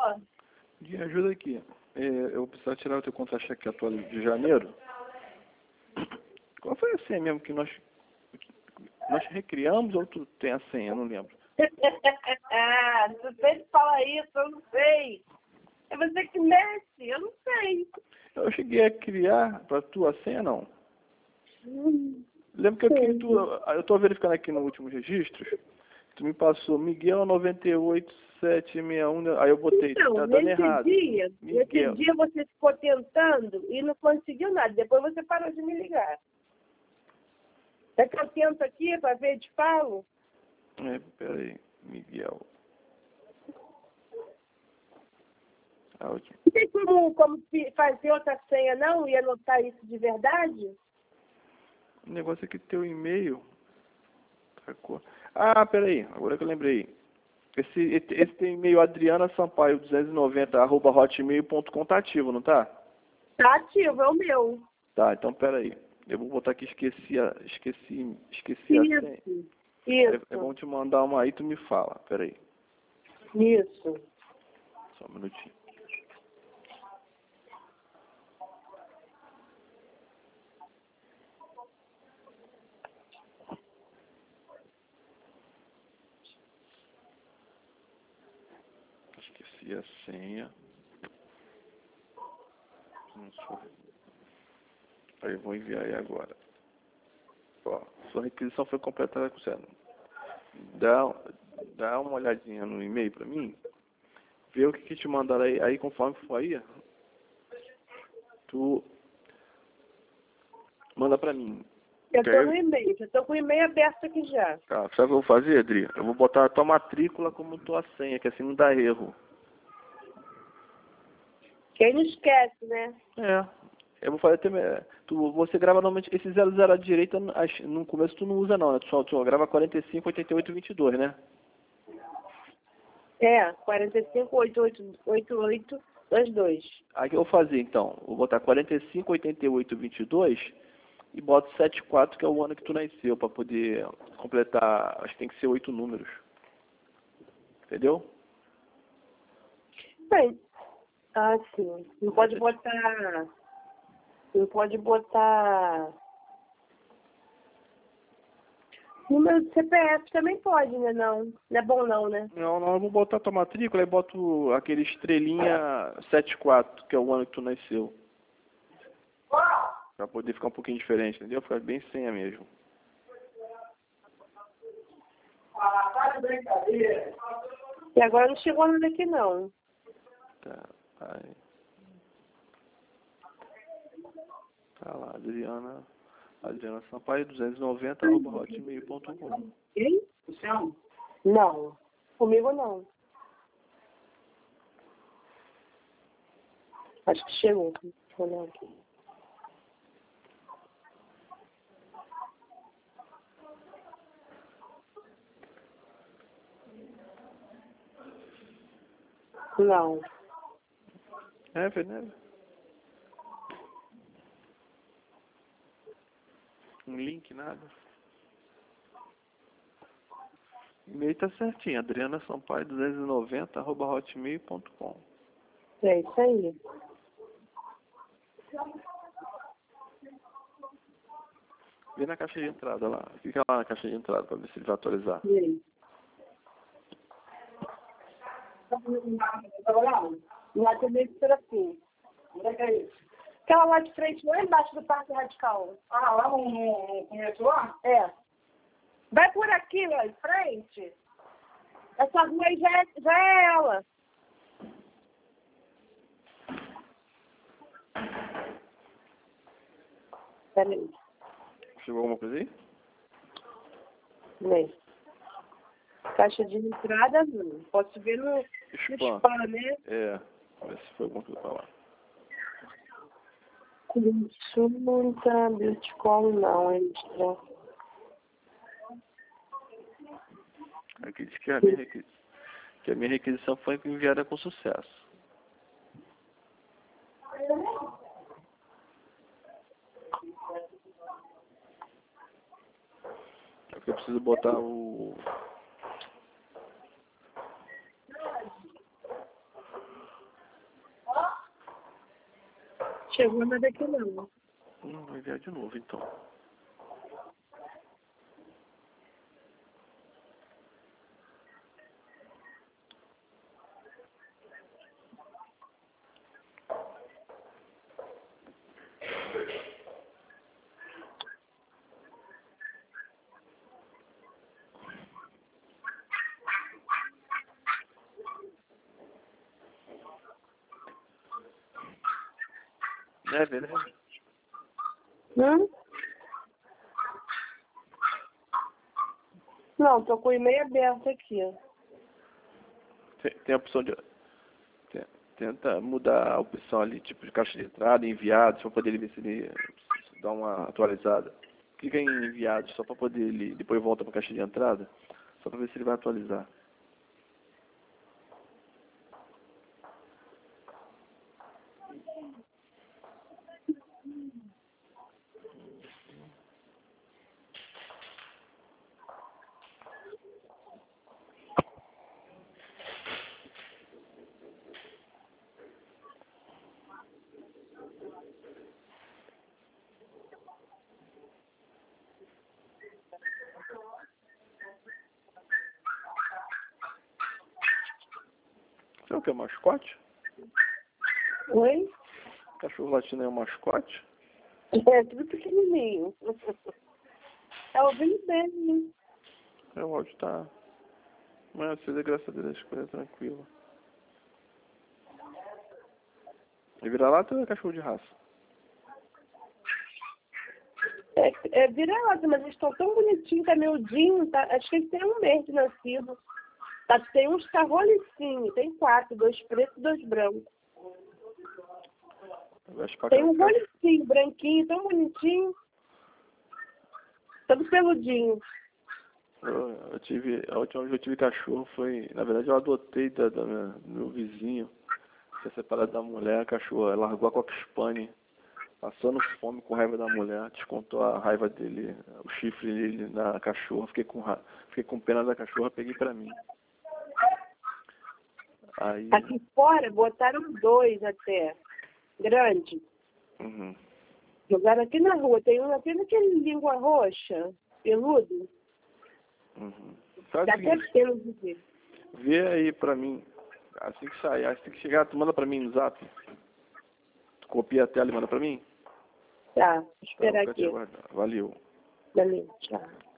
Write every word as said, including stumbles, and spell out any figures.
Me ajuda aqui. É, eu vou precisar tirar o teu contra-cheque atual de janeiro. Qual foi a senha mesmo que nós, nós recriamos ou tu tem a senha? Eu não lembro. Você sempre fala isso, eu não sei. É você que mexe, eu não sei. Eu cheguei a criar para tu a senha, não? Hum, Lembro que eu, sei. que tu, eu estou verificando aqui no último registro. Tu me passou Miguel noventa e oito sete seis um. Aí eu botei, Então, tá dando nesse errado. dia, Miguel. nesse dia você ficou tentando e não conseguiu nada. Depois você parou de me ligar. É que eu tento aqui para ver de falo? É, peraí, Miguel. A última. Não tem como, como fi- fazer outra senha não e anotar isso de verdade? O negócio é que teu e-mail. Sacou? Ah, peraí, agora que eu lembrei. Esse, esse teu e-mail Adriana Sampaio duzentos e noventa arroba hotmail ponto com tá ativo, não tá? Tá ativo, é o meu. Tá, então peraí. Eu vou botar aqui, esqueci a, esqueci, esqueci a senha. Isso, É, é isso, bom te mandar uma aí, tu me fala. Peraí, isso. só um minutinho. Esqueci a senha. Não sou. Aí eu vou enviar aí agora. Ó, sua requisição foi completada com você. Dá, dá uma olhadinha no e-mail pra mim. Vê o que, que te mandaram aí. Aí conforme for aí, tu manda pra mim. Eu Que tô aí- no e-mail, eu tô com o e-mail aberto aqui já. Tá, sabe o que eu vou fazer, Adri? Eu vou botar a tua matrícula como tua senha, que assim não dá erro. Quem não esquece, né? É. Eu vou fazer até. Tu, você grava normalmente. Esse zero zero à direita, as- no começo tu não usa não, né? Tu só, tu só grava quarenta e cinco, oitenta e oito, vinte e dois, né? É, quatro cinco oito oito oito oito dois dois. Aí o que eu vou fazer então? Vou botar quarenta e cinco, oitenta e oito, vinte e dois e boto setenta e quatro, que é o ano que tu nasceu, pra poder completar. Acho que tem que ser oito números. Entendeu? Bem, ah, sim. Não pode botar. Não pode botar. Número de C P F também pode, né? Não. Não é bom não, né? Não, não, eu vou botar tua matrícula e boto aquele estrelinha setenta e quatro, que é o ano que tu nasceu. Pra poder ficar um pouquinho diferente, entendeu? Ficar bem senha mesmo. E agora não chegou nada aqui não. Tá, aí. Tá lá, Adriana. Adriana Sampaio, duzentos e noventa, arroba hotmail ponto com. Quem? Luciano? Não. Comigo não. Acho que chegou. Deixa eu olhar aqui. Não. É, Fernanda? Um link, nada. E-mail tá certinho, Adriana Sampaio, duzentos e noventa, arroba hotmail ponto com. É isso aí. Vê na caixa de entrada lá. Fica lá na caixa de entrada pra ver se ele vai atualizar. E aí? Lá também de Serafim. Onde é que é isso? Aquela lá de frente, lá embaixo do Parque Radical. Ah, lá no, no, no começo lá? É. Vai por aqui, ó, em frente. Essa rua aí já é, já é ela. Peraí. Chegou alguma coisa aí? Vem. Caixa de entrada, não. Posso ver no, no Spam. spam, né? É, ver se foi alguma coisa pra lá. Consulta, Bitcoin, não, extra. Aqui diz que a minha, requi... que a minha requisição foi enviada com sucesso. É porque eu preciso botar o... Chegou nada aqui não. Não, vou enviar de novo então. É, beleza. Hum? Não, tô com o e-mail aberto aqui. Tem, tem a opção de... tem- tenta mudar a opção ali, tipo de caixa de entrada, enviados, para poder ele ver se ele se dá uma atualizada. Clica em enviados só para poder ele... Depois volta para a caixa de entrada, só para ver se ele vai atualizar. Sabe o que é mascote? Oi? Cachorro latino é um mascote? É, tudo pequenininho. É o vinho dele. É, o áudio tá... Mas você, graças a Deus, a coisa tranquila. E vira-lata ou é cachorro de raça? É, é vira-lata, mas eles estão tão bonitinhos, tá miudinho, tá, acho que eles têm um mês de nascido. Tá, tem uns carrolicinhos, tem quatro, dois pretos e dois brancos. Eu acho que Tem um pra- rolicinho branquinho, tão bonitinho. Todo peludinho. Eu, eu tive, a última vez que eu tive cachorro foi, na verdade eu adotei da, da minha, do meu vizinho, tinha separado da mulher, a cachorra largou a Coca Spaniel, passando fome com raiva da mulher, descontou a raiva dele, o chifre dele na cachorra, fiquei com, ra- fiquei com pena da cachorra, peguei pra mim. Aí, Aqui fora botaram dois até, grande. uhum, Jogaram aqui na rua. Tem um aqui naquele língua roxa, peludo. uhum. Faz Dá o até seguinte, pelo de ver. vê aí pra mim, assim que sair, assim que chegar, tu manda pra mim no zap, tu copia a tela e manda pra mim? Tá, vou Tá, eu vou esperar ficar te aqui. aguardando. Valeu. Valeu, tchau.